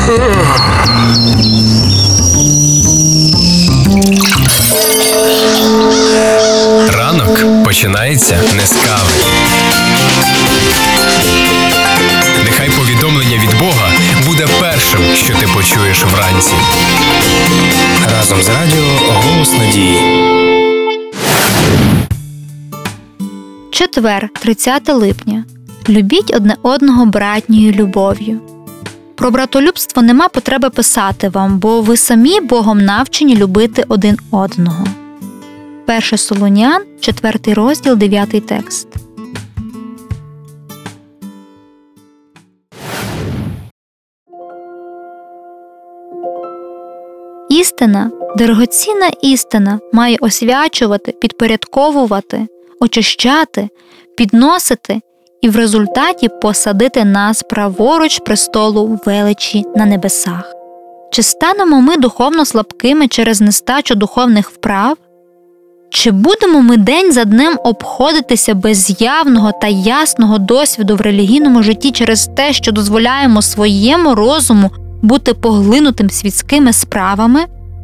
Ранок починається не з кави. Нехай повідомлення від Бога буде першим, що ти почуєш вранці. Разом з радіо «Голос надії». Четвер, 30 липня. Любіть одне одного братньою любов'ю. Про братолюбство нема потреби писати вам, бо ви самі Богом навчені любити один одного. 1 Солунян, 4 розділ, 9 текст. Істина, дорогоцінна істина, має освячувати, підпорядковувати, очищати, підносити і в результаті посадити нас праворуч престолу величі на небесах. Чи станемо ми духовно слабкими через нестачу духовних вправ? Чи будемо ми день за днем обходитися без явного та ясного досвіду в релігійному житті через те, що дозволяємо своєму розуму бути поглинутим світськими справами?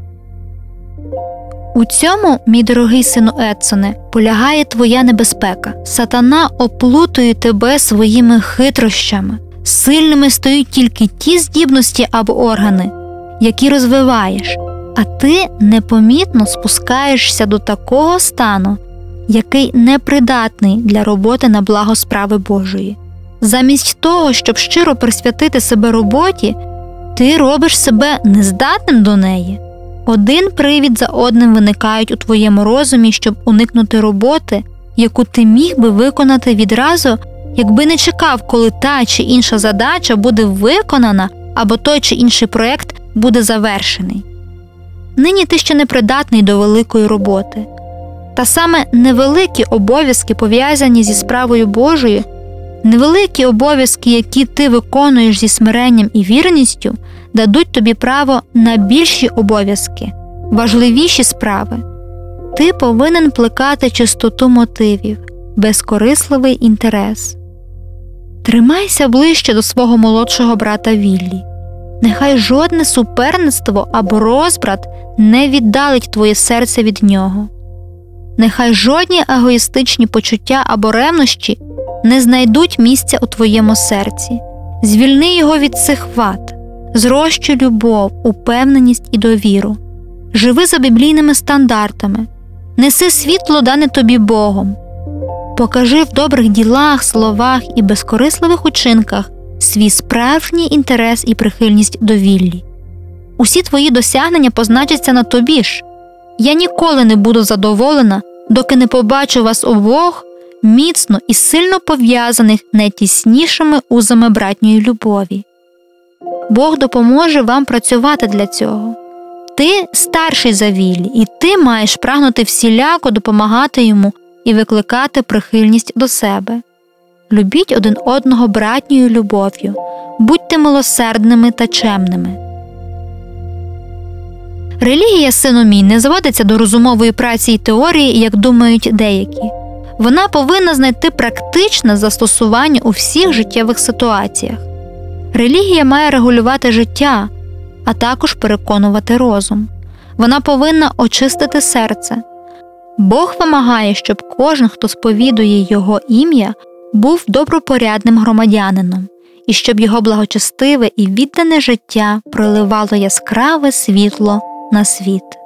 У цьому, мій дорогий сину Едсоне, полягає твоя небезпека. Сатана оплутує тебе своїми хитрощами. Сильними стають тільки ті здібності або органи, які розвиваєш, а ти непомітно спускаєшся до такого стану, який непридатний для роботи на благо справи Божої. Замість того, щоб щиро присвятити себе роботі, ти робиш себе нездатним до неї. Один привід за одним виникають у твоєму розумі, щоб уникнути роботи, яку ти міг би виконати відразу, якби не чекав, коли та чи інша задача буде виконана, або той чи інший проєкт буде завершений. Нині ти ще не придатний до великої роботи. Та саме невеликі обов'язки, пов'язані зі справою Божою, невеликі обов'язки, які ти виконуєш зі смиренням і вірністю, дадуть тобі право на більші обов'язки, важливіші справи. Ти повинен плекати чистоту мотивів, безкорисливий інтерес. Тримайся ближче до свого молодшого брата Віллі. Нехай жодне суперництво або розбрат не віддалить твоє серце від нього. Нехай жодні егоїстичні почуття або ревнощі не знайдуть місця у твоєму серці. Звільни його від цих вад. Зрощуй любов, упевненість і довіру. Живи за біблійними стандартами. Неси світло, дане тобі Богом. Покажи в добрих ділах, словах і безкорисливих учинках свій справжній інтерес і прихильність до Віллі. Усі твої досягнення позначаться на тобі ж. Я ніколи не буду задоволена, доки не побачу вас обох міцно і сильно пов'язаних найтіснішими узами братньої любові. Бог допоможе вам працювати для цього. Ти старший за Віллі, і ти маєш прагнути всіляко допомагати йому і викликати прихильність до себе. Любіть один одного братньою любов'ю, будьте милосердними та чемними. Релігія, сину мій, не зводиться до розумової праці і теорії, як думають деякі. Вона повинна знайти практичне застосування у всіх життєвих ситуаціях. Релігія має регулювати життя, а також переконувати розум. Вона повинна очистити серце. Бог вимагає, щоб кожен, хто сповідує Його ім'я, був добропорядним громадянином, і щоб його благочестиве і віддане життя проливало яскраве світло на світ.